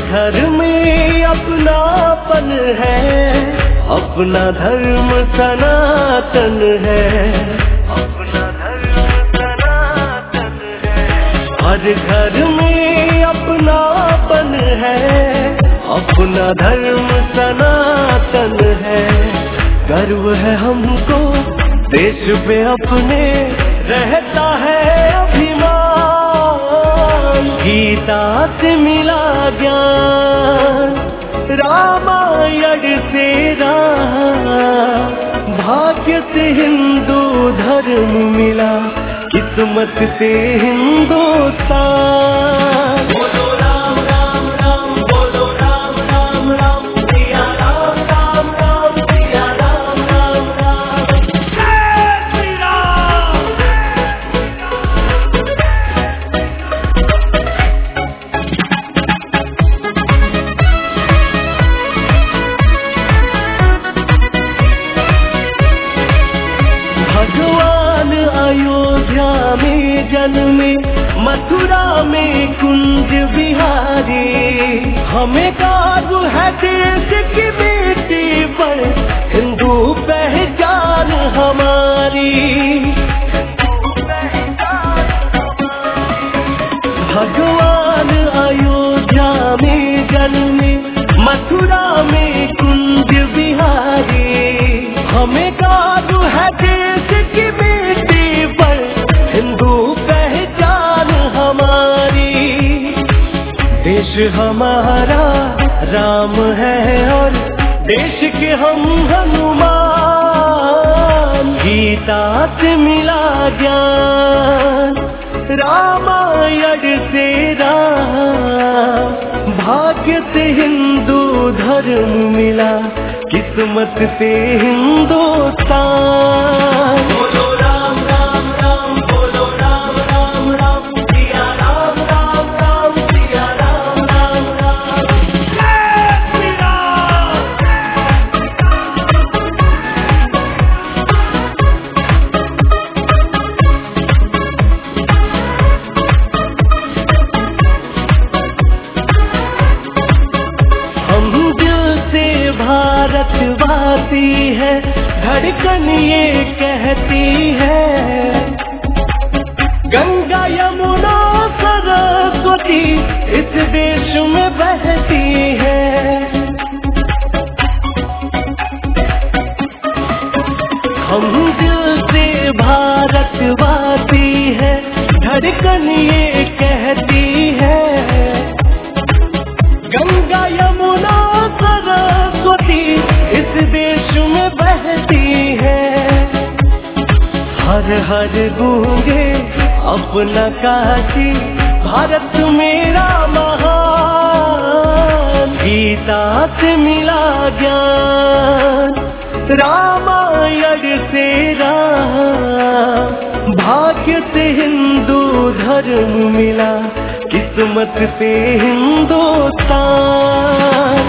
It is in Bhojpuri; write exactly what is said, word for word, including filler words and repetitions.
घर में अपनापन है, अपना धर्म सनातन है, अपना धर्म सनातन है। हर घर में अपनापन है, अपना धर्म सनातन है। गर्व है हमको देश पे अपने, रहता है अभिमान। गीता से मिला ज्ञान, रामायण से राम, भाग्य से हिंदू धर्म मिला, किस्मत से हिंदुस्तान। बोलो राम राम राम, बोलो राम राम राम, सिया राम राम राम, सिया राम राम राम। जय श्री राम। भगवान अयोध्या में जन्मे, मथुरा में कुंज बिहारी। हमें गर्व है देश की बेटी पर, हिंदू पहचान हमारी। भगवान अयोध्या में जन्मे, मथुरा में कुंज बिहारी। हमें गर्व है देश की बेटी पर, हिंदू पहचान हमारी। देश हमारा राम है और देश के हम हनुमान। गीता से मिला ज्ञान, रामायण से राम, भाग्य से हिंदू धर्म मिला, किस्मत से हिंदुस्तान। बोलो राम राम राम, बोलो राम राम राम, सिया राम राम राम, सिया राम राम राम। जय श्री राम। हम दिल से भारतवासी है, धड़कन ये कहती है। गंगा यमुना सरस्वती इस देश में बहती है। हम दिल से भारतवासी है, धड़कन ये कहती है। गंगा यमुना सरस्वती इस देश में बहती है। हर हर गूंगे अपना काशी, भारत मेरा महान। गीता से मिला ज्ञान, रामायण से राम, भाग्य से हिंदू धर्म मिला, किस्मत से हिंदुस्तान।